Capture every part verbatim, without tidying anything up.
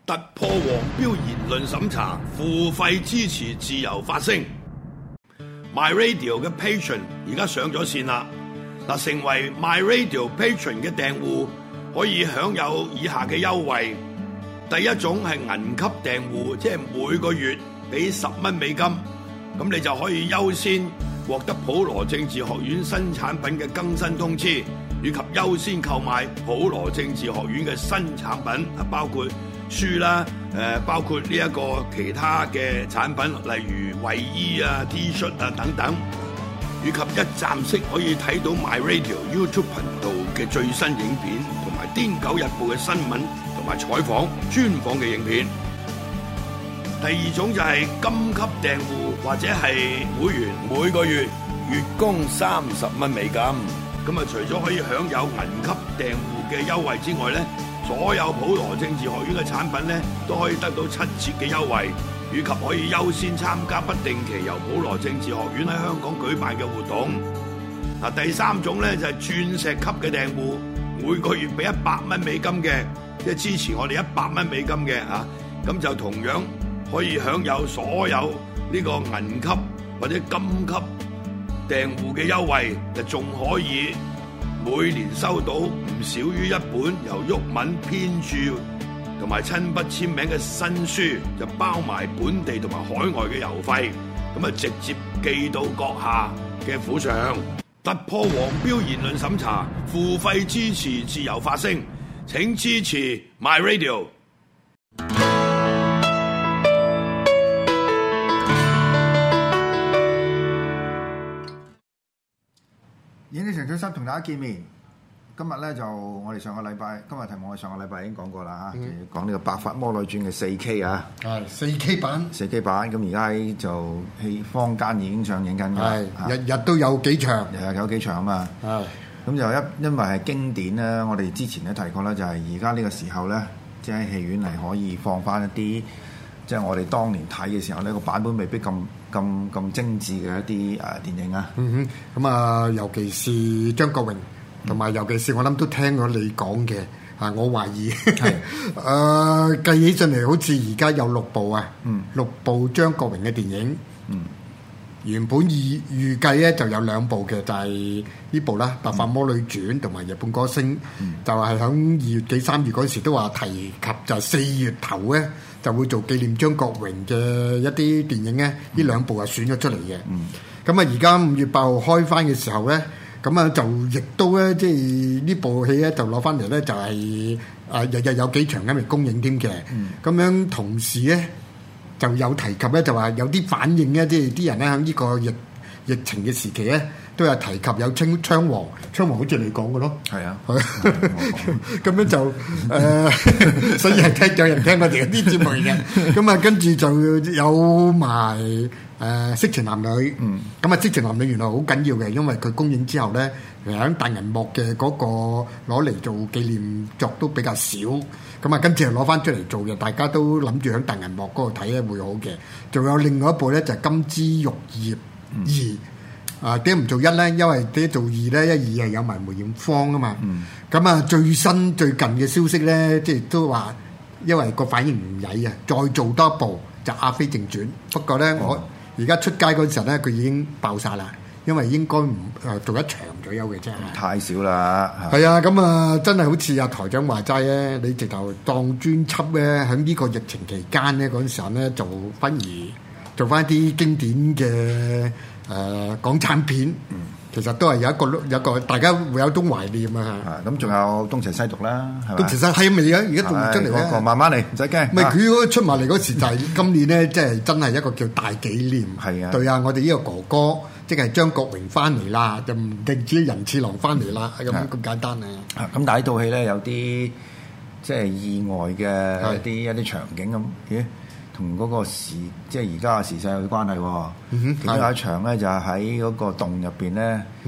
突破黃標言論審查，付費支持自由發聲。My Radio 嘅 Patron 而家上咗線啦，嗱，成為 My Radio Patron 嘅訂戶可以享有以下嘅優惠。第一種係銀級訂戶，即係每個月俾十蚊美金，咁你就可以優先獲得普羅政治學院新產品嘅更新通知，以及優先購買普羅政治學院嘅新產品，啊，包括書啦，誒，包括呢一個其他嘅產品，例如衛衣啊、T 恤啊等等，以及一站式可以睇到 My Radio YouTube 頻道嘅最新影片，同埋《癲狗日報》嘅新聞同埋採訪專訪嘅影片。第二種就係金級訂戶或者係會員，每個月月供三十蚊美金。咁啊，除咗可以享有銀級訂戶嘅優惠之外咧，所有普羅政治學院嘅產品咧都可以得到七折嘅優惠，以及可以優先參加不定期由普羅政治學院喺香港舉辦嘅活動。嗱，第三種咧就係鑽石級嘅訂戶，每個月俾一百蚊美金嘅，即係支持我哋一百蚊美金嘅啊，咁就同樣可以享有所有呢個銀級或者金級訂戶嘅優惠，就仲可以每年收到唔少於一本由毓民編著同埋親筆簽名嘅新書，就包埋本地同埋海外嘅郵費，咁啊直接寄到閣下嘅府上。突破黃標言論審查，付費支持自由發聲，請支持 My Radio。 演啲陳俊生同大家見面，今日咧就我哋上個禮拜，今日題目我上個禮拜已經講過啦嚇，嗯、講呢個《白髮魔女傳》嘅四 K 啊， 係四 K 版， 四 K 版，咁而家就喺坊間已經上映緊㗎， 係日日都有幾場， 日日有幾場啊嘛，係咁就一因為係經典咧，我哋之前咧提過咧，就係而家呢個時候咧，即係戲院係可以放翻一啲，即係我哋當年睇嘅時候呢個版本未必咁。咁咁精緻嘅一啲誒電影啊， 嗯哼，咁啊，尤其是張國榮，同埋、嗯、尤其是我諗都聽過你講嘅，啊，我懷疑，係誒計起上嚟，好似而家有六部啊，嗯，六部張國榮嘅電影，嗯，原本預預計咧就有兩部嘅，就係、是、呢部啦，《白髮魔女傳》同埋《日本歌星》，嗯、就係喺二月幾三月嗰時都話提及，就係四月頭咧。就會做紀念張國榮嘅一啲電影咧，呢、嗯、兩部係選咗出嚟嘅。咁啊、嗯，而家五月八號開翻嘅時候咧，咁啊就亦都咧，即係呢部戲咧就攞翻嚟咧，就係啊日日有幾場咁嚟公映添嘅。咁、嗯、樣同時咧就有提及咧，就話有啲反應咧，即係啲人咧喺呢個疫疫情嘅時期咧。都有提及有槍槍王，槍王好似你講嘅咯，係啊，咁樣就誒，呃、所以係聽有人聽我哋啲節目嘅，咁啊跟住就有埋誒色情男女，咁啊色情男女原來好緊要嘅，因為佢公映之後咧，喺大銀幕嘅嗰個攞嚟做紀念作都比較少，咁啊跟住又攞翻出嚟做嘅，大家都諗住喺大銀幕嗰度睇咧會好嘅，仲有另外一部咧就係、是《金枝玉葉二》。啊點解唔做一咧？因為點解做二咧？一二係有埋梅艷芳啊嘛。咁啊、嗯、最新最近嘅消息咧，即係都話因為個反應唔曳啊，再做多一部就《阿飛正傳》。不過咧，哦、我而家出街嗰陣咧，佢已經爆晒啦。因為應該唔誒做一場左右嘅啫。 太少啦。 係啊，咁啊真係好似阿台長話齋咧，你直頭當專輯咧，喺呢個疫情期間咧嗰陣時候咧，做反而做翻啲經典嘅。誒、呃、港產片，嗯、其實都係有一個有一個大家會有種懷念啊！ 咁仲有東邪西毒啦，係嘛？東邪西係咪而家而家仲出嚟咧？ 嗰個慢慢嚟，唔使驚。 唔係佢嗰出埋嚟嗰時就係今年咧，即係真係一個叫大紀念。係啊，對啊，我哋呢個哥哥即係張國榮翻嚟啦，就唔定止仁次郎翻嚟啦，咁咁簡單啊！ 咁但係呢套戲咧有啲即係意外嘅一啲一啲場景咁，咦？同嗰個時即係而家嘅時勢有啲關係喎。嗯、哼其中有一場咧就係喺嗰個洞入邊咧，嗯、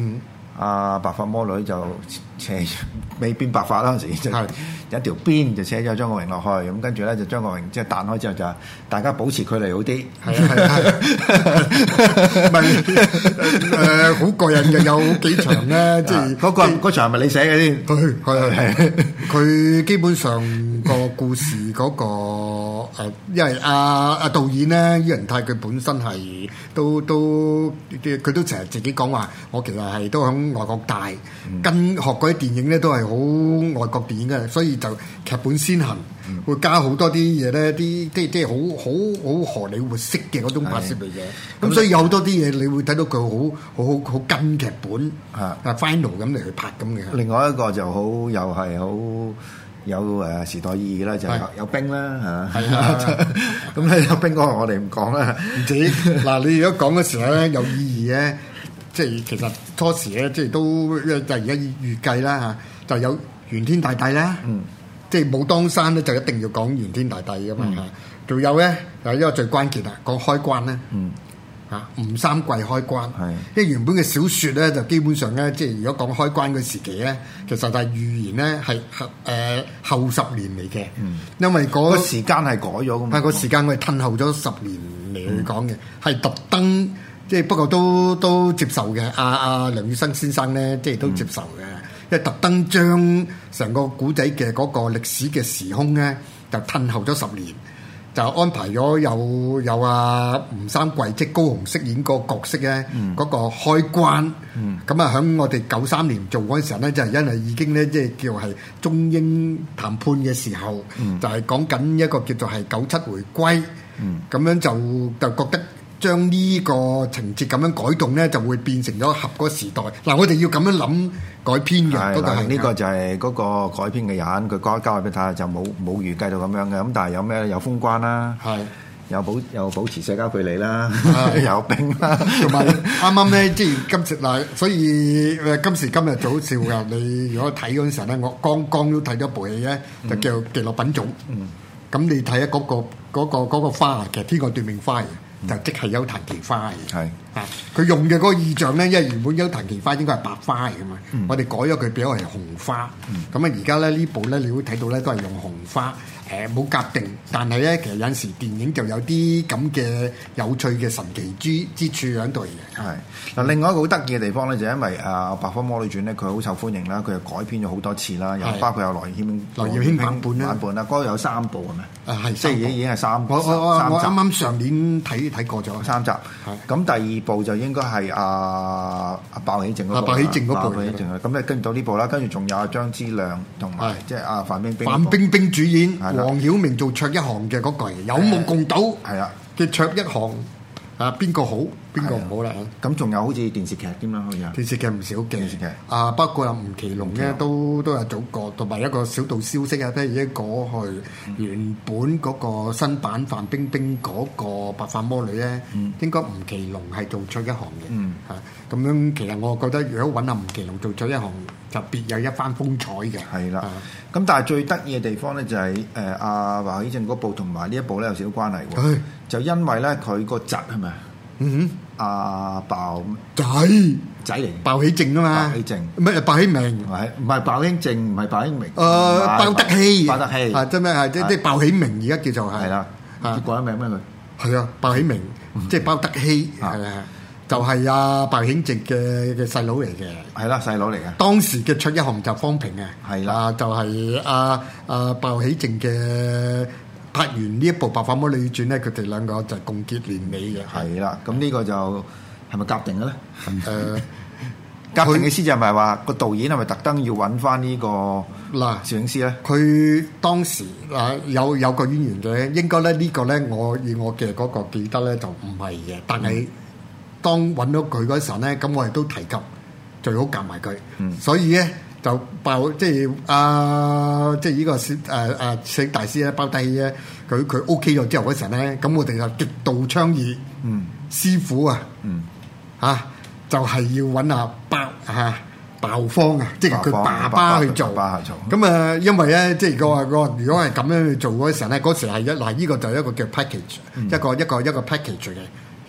阿白髮魔女就扯未變白髮嗰陣時，就有一條鞭就扯咗張國榮落去，咁跟住咧就張國榮即係彈開之後就大家保持距離好啲。係啊係啊，咪誒好過癮嘅，有幾場咧，即係嗰個嗰場係咪你寫嘅先？ 佢係係佢基本上個故事嗰個誒，因為阿阿導演咧，伊人泰佢本身係都都佢都成日自己講話，我其實係都響外國大，嗯、跟學嗰啲電影咧都係好外國電影嘅，所以就劇本先行，嗯、會加好多啲嘢咧，啲即即係好好好荷里活式嘅嗰種拍攝嚟嘅。咁所以有好多啲嘢，你會睇到佢好好好好跟劇本啊 final 咁嚟去拍咁嘅。 另外一個就好又係好有誒時代意義啦，就係、是、有冰啦嚇。係啊，咁咧有冰嗰個我哋唔講啦。 唔止嗱，你如果講嘅時候咧有意義咧。即係其實初時咧，即係都就而家預計啦嚇，就有玄天大帝啦，嗯、即係武當山咧就一定要講玄天大帝噶嘛嚇。仲、嗯、有咧，有一個最關鍵啦，講開關咧嚇，吳三桂開關。係，因為原本嘅小説咧就基本上咧，即係如果講開關嘅時期咧，其實就係預言咧係誒後十年嚟嘅，嗯、因為嗰、那個時間係改咗噶嘛。 係個時間我哋褪後咗十年嚟去講嘅，係、嗯、特登。即係不過都都接受嘅，阿、啊、阿、啊、梁羽生先生咧，即係都接受嘅，嗯、因為特登將成個古仔嘅嗰個歷史嘅時空咧，就褪後咗十年，就安排咗有有阿、啊、吳三桂即係高雄飾演個角色咧，嗰、嗯、個開關，咁啊喺我哋九三年做嗰陣時候咧，就係、是、因為已經咧即係叫係中英談判嘅時候，嗯、就係講緊一個叫做係九七回歸，咁、嗯、樣就就覺得。將呢個情節咁樣改動咧，就會變成咗合嗰個時代。嗱，我哋要咁樣諗改編嘅。係啦，呢個就係嗰個改編嘅人，佢交交俾你睇下，就冇冇預計到咁樣嘅。咁但係有咩？有封關啦，係有保有保持社交距離啦，有冰啦， 同埋啱啱咧，即係今時嗱，所以誒今時今日就好笑㗎。你如果睇嗰陣時咧，我剛剛都睇咗部戲咧，就叫《極樂品種》。嗯，咁你睇下嗰個嗰個嗰個花，其實《天外奪命花》。就即係邱壇奇花嘅，係啊，佢用嘅嗰個意象咧，因為原本邱壇奇花應該係白花嚟嘅嘛，嗯、我哋改咗佢變咗係紅花，咁啊而家咧呢部咧你會睇到咧都係用紅花，誒冇夾定，但係咧其實有陣時電影就有啲咁嘅有趣嘅神奇之之處喺度嘅。 係嗱，另外一個好得意嘅地方咧，就係因為啊《白髮魔女傳》咧，佢好受歡迎啦，佢又改編咗好多次啦，又包括有羅耀謙、 羅耀謙版本啦， 版本啦，嗰個有三部係咪？啊係，即係已經已經係三我我三集。 我啱啱上年睇睇過咗三集。咁第二部就應該係阿阿鮑起靜嗰部。 鮑起靜嗰部。 鮑起靜咁咧跟住到呢部啦，跟住仲有阿張之亮同埋即係阿范冰冰。 范冰冰主演，黃曉明做卓一航嘅嗰個有目共睹。係啊，嘅卓一航。啊，邊個好，邊個唔好啦？ 咁仲有好似電視劇添啦，好似啊， 電視劇唔少嘅。電視劇啊， 啊包括阿吳奇隆咧，都都有做過，同埋一個小道消息啊，譬如已經過去原本嗰個新版范冰冰嗰個白髮魔女咧，嗯、應該吳奇隆係做卓一航嘅。嗯，嚇咁樣，其實我覺得如果揾阿吳奇隆做卓一航，就別有一番風采嘅。係啦， 咁、啊、但係最得意嘅地方咧，就係誒阿鮑起靜嗰部同埋呢一部咧有少少關係喎。就因為咧佢個侄係咪？嗯哼，阿鮑仔仔嚟， 鮑起靜啊嘛， 鮑起靜唔係鮑起明， 係唔係鮑起靜，唔係鮑起明， 誒鮑德熙， 鮑德熙啊，真咩係即即鮑起明而家叫做係， 係啦，改咗名咩佢？ 係啊，鮑起明，即係鮑德熙，係啊，就係阿鮑起靜嘅嘅細佬嚟嘅， 係啦，細佬嚟嘅。 當時嘅卓一航就方平嘅， 係啦， 就係阿阿鮑起靜嘅。拍完呢一部《白髮魔女傳》咧，佢哋兩個就共結連理嘅。 係啦，咁呢個就係咪夾定嘅咧？誒，夾定嘅意思就係咪話個導演係咪特登要揾翻呢個嗱攝影師咧？ 佢當時嗱有有個淵源嘅，應該咧呢個咧我以我嘅嗰個記得咧就唔係嘅，但係當揾到佢嗰時候咧，咁我哋都提及最好夾埋佢，嗯、所以咧。就爆即係啊！即係呢個攝誒誒攝影大師咧，包低咧，佢佢 OK 咗之後嗰陣咧，咁我哋就極度倡議，嗯，師傅啊，嗯，嚇就係要揾阿包嚇鮑方啊，即係佢爸爸去做，咁啊，因為咧，即係個話個如果係咁樣去做嗰陣咧，嗰時係一嗱，呢個就係一個叫 package，一個一個一個 package 嘅。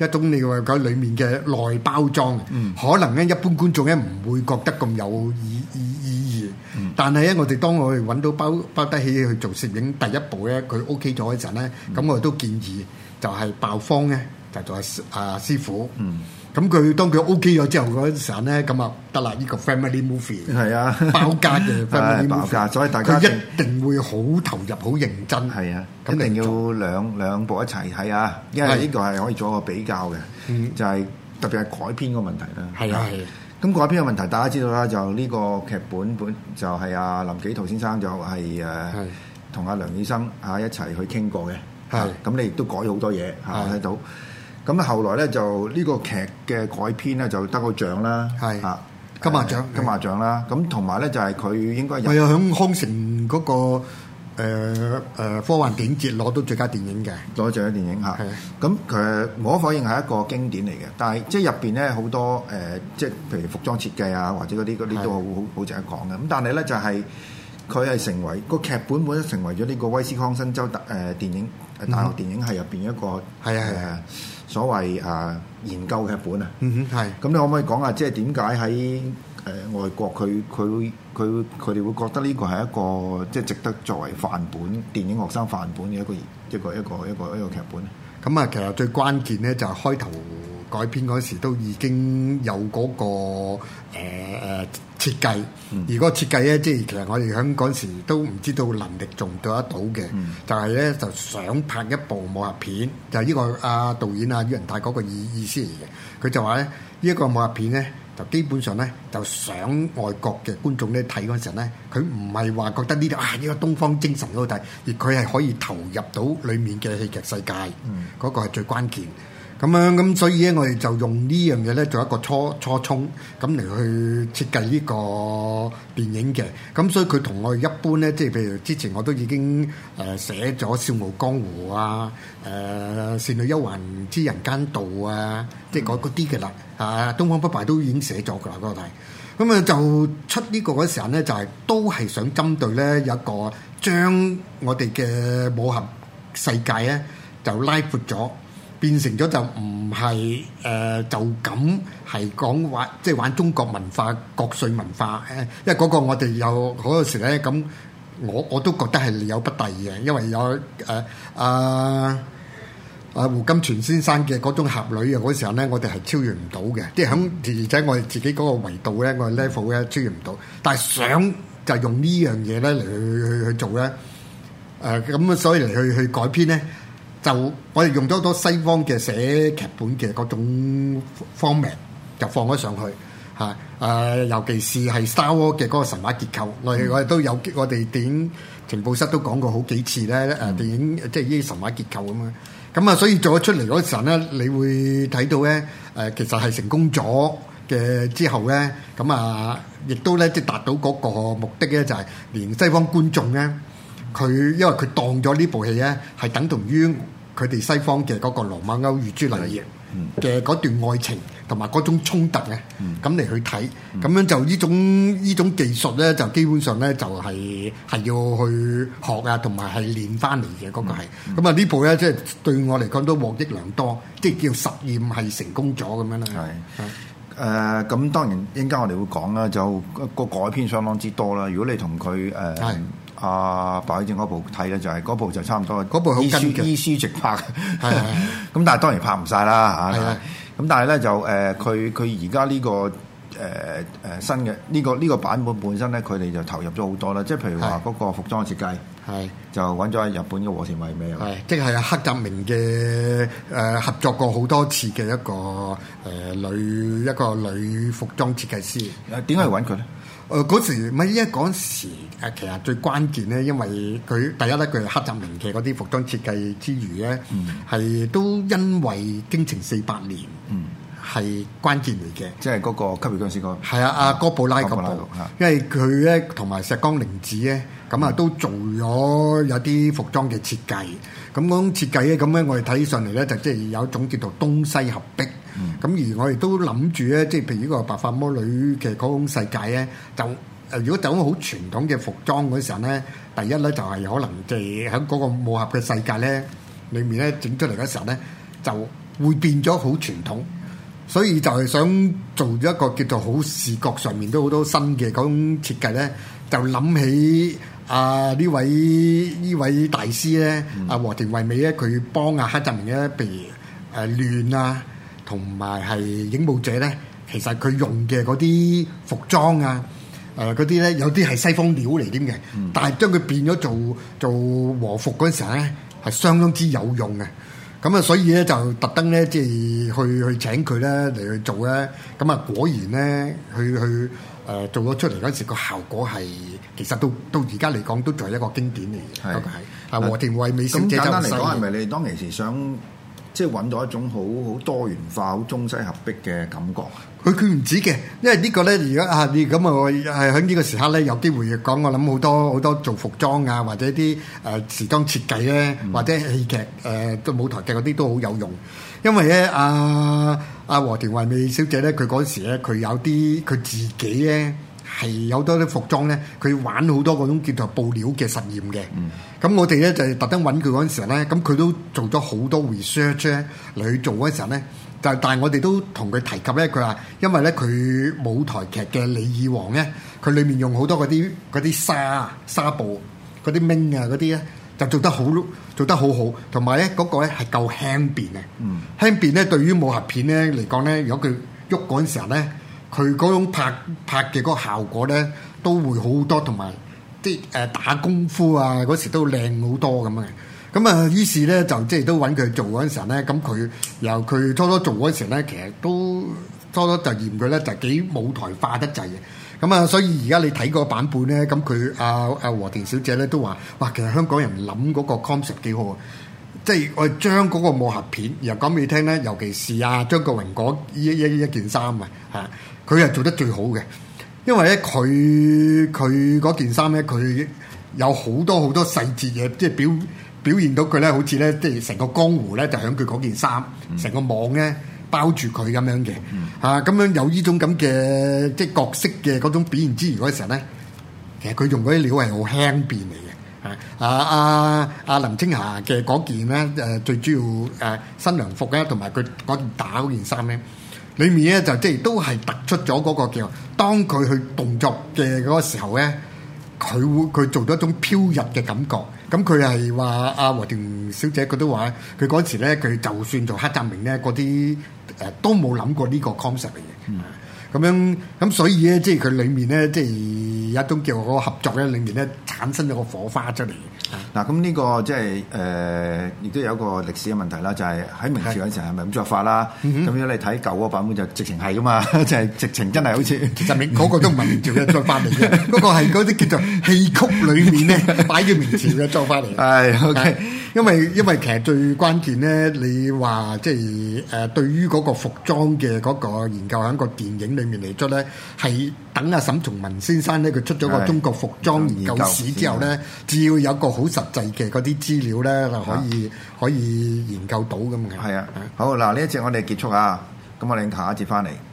一種你話佢裡面嘅內包裝，嗯、可能咧一般觀眾咧唔會覺得咁有意意意義。嗯、但係咧，我哋當我哋揾到包包得起去做攝影第一步咧，佢 OK 咗嗰陣咧，咁、嗯、我哋都建議就係爆方咧，就做啊師傅。嗯咁佢當佢 OK 咗之後嗰陣時咧，咁啊得啦！呢個 family movie 係啊， 包家嘅 family movie， 包家，所以大家佢一定會好投入、好認真。 係啊，一定要兩兩部一齊睇啊！因為呢個係可以做一個比較嘅，嗯、就係特別係改編個問題啦。 係啊係。 咁改編嘅問題，大家知道啦，就呢個劇本本就係阿林紀陶先生就係誒同阿梁羽生嚇一齊去傾過嘅。係。咁你亦都改好多嘢嚇，我睇到。咁啊，後來咧就呢個劇嘅改編咧就得個獎啦，係啊金馬獎金馬獎啦。咁同埋咧就係佢應該係啊，響康城嗰個誒誒科幻電影節攞到最佳電影嘅， 攞最佳電影嚇。咁佢無可否認係一個經典嚟嘅，但係即係入邊咧好多誒，即係譬如服裝設計啊，或者嗰啲嗰啲都好好好值得講嘅。咁但係咧就係佢係成為個劇本本身成為咗呢個威斯康辛州大誒電影大學電影系入邊一個係啊係啊。 所謂誒、呃、研究劇本啊， 嗯哼，係。 咁你可唔可以講下，即係點解喺誒外國佢佢佢佢哋會覺得呢個係一個即係值得作為範本電影學生範本嘅一個一個一個一個一個劇本咧？ 咁啊，其實最關鍵咧就係開頭改編嗰時都已經有嗰、那個誒誒、呃、設計，嗯、而嗰個設計咧，即係其實我哋喺嗰時都唔知道能力做唔做得到嘅，嗯、就係咧就想拍一部武俠片，就係、是、呢、這個阿導演啊于仁泰嗰個意意思嚟嘅。佢就話咧呢一、這個武俠片咧，就基本上咧就想外國嘅觀眾咧睇嗰陣咧，佢唔係話覺得呢啲啊呢、這個東方精神嗰度睇，而佢係可以投入到裡面嘅戲劇世界，嗰、嗯、個係最關鍵。咁樣咁，所以咧，我哋就用呢樣嘢咧做一個初初衷，咁嚟去設計呢個電影嘅。咁所以佢同我哋一般咧，即係譬如之前我都已經誒寫咗《笑傲江湖》啊，誒、呃《倩女幽魂之人間道》啊，即係嗰嗰啲嘅啦。啊，《東方不敗》都已經寫咗㗎啦，嗰個題。咁啊，就出呢個嗰時候咧，就係、是、都係想針對咧有一個將我哋嘅武俠世界咧就拉闊咗。變成咗就唔係誒就咁係講玩，即係玩中國文化、國粹文化誒，因為嗰個我哋有嗰個時咧，咁我我都覺得係有不第嘅，因為有誒啊啊胡金銓先生嘅嗰種俠侶啊，嗰時候咧我哋係超越唔到嘅，即係響而且我哋自己嗰個維度咧，我哋 level 咧超越唔到，但係想就用呢樣嘢咧嚟去去去做咧誒，咁所以嚟去去改編咧。就我哋用咗好多西方嘅寫劇本嘅嗰種 format，就放咗上去嚇。誒、呃，尤其是係 Star Wars 嘅嗰個神話結構，我哋我哋都有我哋電影情報室都講過好幾次咧。誒、呃，電影即係呢啲神話結構咁樣。咁啊，所以做咗出嚟嗰陣咧，你會睇到咧誒、呃，其實係成功咗嘅之後咧，咁啊，亦都咧即係達到嗰個目的咧，就係、是、連西方觀眾咧。佢因為佢當咗呢部戲咧，係等同於佢哋西方嘅嗰個羅馬歐與朱麗葉嘅嗰段愛情同埋嗰種衝突嘅，咁嚟、嗯、去睇，咁、嗯、樣就呢種呢種技術咧，就基本上咧就係、係、係要去學啊，同埋係練翻嚟嘅嗰個係。咁啊呢部咧即係對我嚟講都獲益良多，即係叫實驗係成功咗咁樣啦。係誒咁當然應該我哋會講啦，就個改編相當之多啦。如果你同佢誒。呃啊！白海正嗰部睇咧就係、是、嗰部就差唔多， 嗰部好跟嘅， 依書直拍，係咁但係當然拍唔晒啦嚇。咁但係咧就誒佢佢而家呢個誒誒、呃、新嘅呢、這個呢、這個版本本身咧，佢哋就投入咗好多啦。即係譬如話嗰個服裝設計，係就揾咗日本嘅和田惠美，係即係黑澤明嘅誒、呃、合作過好多次嘅一個誒、呃、女一個女服裝設計師。 誒點解要揾佢咧？ 誒嗰、呃、時咪因為嗰時誒其實最關鍵咧，因為佢第一咧佢係黑澤明嘅嗰啲服裝設計之餘咧，係、嗯、都因為京城四百年係、嗯、關鍵嚟嘅， 即係嗰個吸血僵屍哥係啊，阿哥布拉嗰部，因為佢咧同埋石岡玲子咧，咁啊都做咗有啲服裝嘅設計，咁嗰種設計咧，咁咧我哋睇上嚟咧就即係有一種叫做東西合璧。咁、嗯、而我哋都諗住咧，即係譬如呢個白髮魔女嘅嗰種世界咧，就誒如果走好傳統嘅服裝嗰時候咧，第一咧就係可能即係喺嗰個武俠嘅世界咧裏面咧整出嚟嗰時候咧，就會變咗好傳統，所以就係想做一個叫做好視覺上面都好多新嘅嗰種設計咧，就諗起啊呢位呢位大師咧，阿、嗯、和田惠美咧，佢幫阿黑澤明咧，譬如誒亂啊，同埋係影武者咧，其實佢用嘅嗰啲服裝啊。誒嗰啲咧有啲係西方料嚟添嘅，嗯、但係將佢變咗做做和服嗰陣時咧，係相當之有用嘅。咁啊，所以咧就特登咧，即係去去請佢咧嚟去做咧。咁啊，果然咧，去去誒、呃、做咗出嚟嗰陣時，個效果係其實到到而家嚟講都仲係一個經典嚟嘅。嗰個係啊，和田惠美小姐就咁簡單嚟講，係咪你當其時想即係揾到一種好好多元化、好中西合璧嘅感覺？ 佢佢唔止嘅，因為個呢個咧而家啊，你咁啊，係喺呢個時刻咧有機會講，我諗好多好多做服裝啊，或者啲誒、呃、時裝設計咧，嗯、或者戲劇誒，都、呃、舞台劇嗰啲都好有用。因為咧，阿、啊、阿和田惠美小姐咧，佢嗰時咧，佢有啲佢自己咧係有多啲服裝咧，佢玩好多嗰種叫做布料嘅實驗嘅。咁、嗯、我哋咧就係特登揾佢嗰陣時咧，咁佢都做咗好多 research 咧嚟去做嗰陣時咧。但但係我哋都同佢提及咧，佢話因為咧佢舞台劇嘅李爾王咧，佢裏面用好多嗰啲嗰啲紗紗布嗰啲มิ้啊嗰啲咧，就做得好做得好好，同埋咧嗰個咧係夠輕便嘅。嗯，輕便咧對於武俠片咧嚟講咧，如果佢喐嗰陣時候咧，佢嗰種拍拍嘅嗰個效果咧都會好好多，同埋啲誒打功夫啊嗰時都靚好多咁嘅。咁啊，於是咧就即係都揾佢做嗰陣時候咧，咁佢由佢初初做嗰陣時咧，其實都初初就嫌佢咧就幾舞台化得滯嘅。咁啊，所以而家你睇個版本咧，咁佢阿阿和田小姐咧都話：哇，其實香港人諗嗰個 concept 幾好啊！即係我哋將嗰個武俠片，然後講俾你聽咧，尤其是阿張國榮嗰一一一件衫啊，嚇佢係做得最好嘅，因為咧佢佢嗰件衫咧，佢有好多好多細節嘢，即係表。表現到佢咧，好似咧，即係成個江湖咧，就喺佢嗰件衫，成、嗯、個網咧包住佢咁樣嘅，嗯、啊咁樣有呢種咁嘅即係角色嘅嗰種表現之餘嗰時候咧，其實佢用嗰啲料係好輕便嚟嘅，啊啊阿阿林青霞嘅嗰件咧誒最主要誒、啊、新娘服咧，同埋佢嗰件打嗰件衫咧，裏面咧就即係都係突出咗嗰個叫，當佢去動作嘅嗰個時候咧，佢會佢做咗一種飄逸嘅感覺。咁佢係話阿和田小姐佢都話，佢嗰時咧佢就算做黑澤明咧，嗰啲誒都冇諗過呢個 concept 嚟嘅。嗯咁樣咁所以咧，即係佢裏面咧，即係有一種叫嗰個合作咧，裏面咧產生咗個火花出嚟。 嗱，咁呢個即係誒，亦都有一個歷史嘅問題啦，就係喺明朝嗰陣時係咪咁作法啦？咁如果你睇舊嗰個版本就直情係噶嘛，就係直情真係好似其實明嗰個都唔係明朝嘅作法嚟嘅，嗰個係嗰啲叫做戲曲裏面咧擺咗明朝嘅作法嚟。 係 OK， 因為因為其實最關鍵咧，你話即係誒對於嗰個服裝嘅嗰個研究喺個電影裏面嚟出咧，係等阿沈從文先生咧，佢出咗個中國服裝研究史之後咧，只要有一個好實際嘅嗰啲資料咧，就可以可以研究到咁嘅。 係啊，好嗱，呢一節我哋結束啊，咁我哋下一節翻嚟。